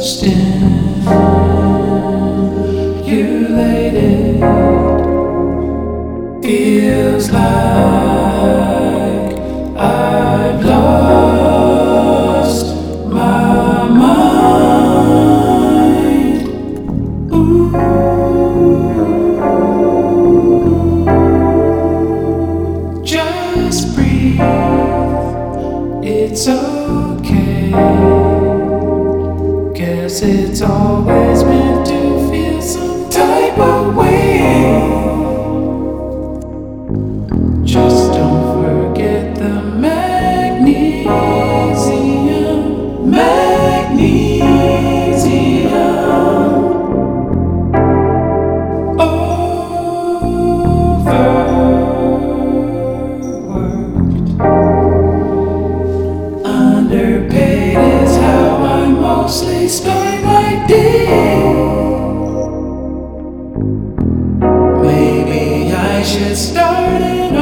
stimulated. Feels like I've lost my mind. Ooh. Just breathe, it's okay. Guess it's always meant to feel some type of way. Just don't forget the magnesium, magnesium. Overworked, underpaid is how I mostly start my day. Maybe I should start it